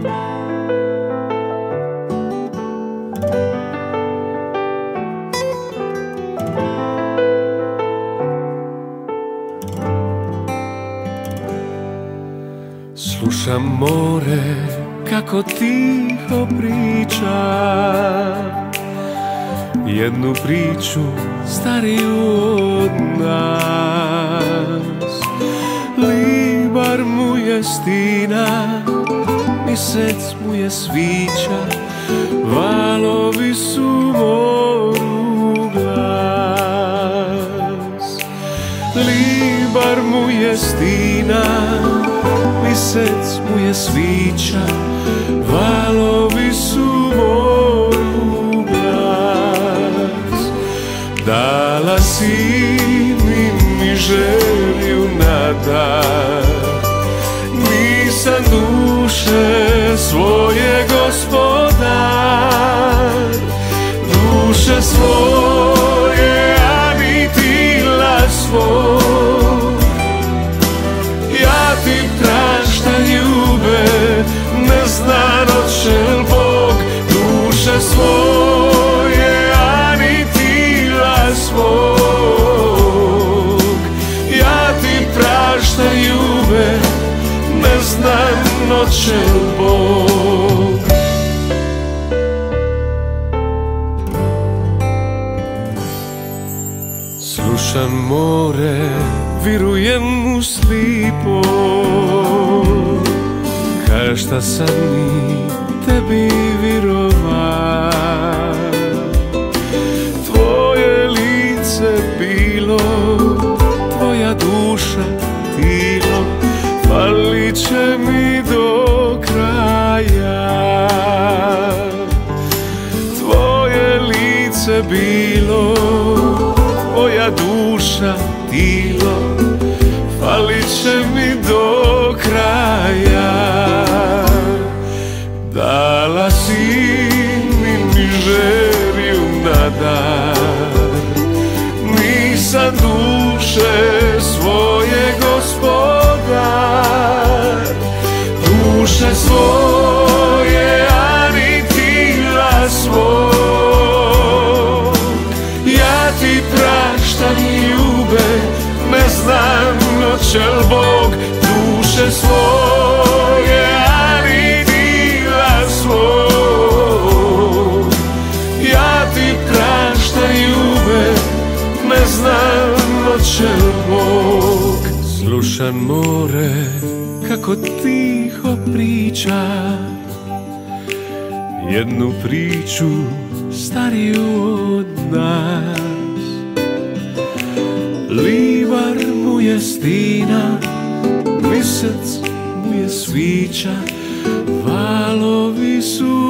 Slušam more kako tiho priča jednu priču stariju od nas. Libar mu je stina, mjesec mu je svića, valovi su moru glas. Libar mu je stina, mjesec mu je svića, valovi su moru glas. Dala si mi želju na dar, nisam duše svoje gospodar. Duše svoje, a ni tila svoj, ja ti praštam ljube, ne zna noćel Bog. Duše svoje, a ni tila svog, ja ti praštam ljube, ne zna noćel Bog. Slušam more, virujem u slipo, každa sam i tebi virova. Tvoje lice bilo, tvoja duša tilo, falit će mi do kraja. Tvoje lice bilo, tvoja duša tilo, falit će mi do kraja. Dala si mi želju na dar, nisam duše svoje gospodar. Duše svoje, a ni tila svog, ja ti praštam ljube, ne znam noćel Bog. Duše svoje, a ni tila svog, ja ti praštam ljube, ne znam noćel Bog. Slušam more kako tiho priča jednu priču stariju od nas. Libar mu je stina, mjesec mu je svića, valovi su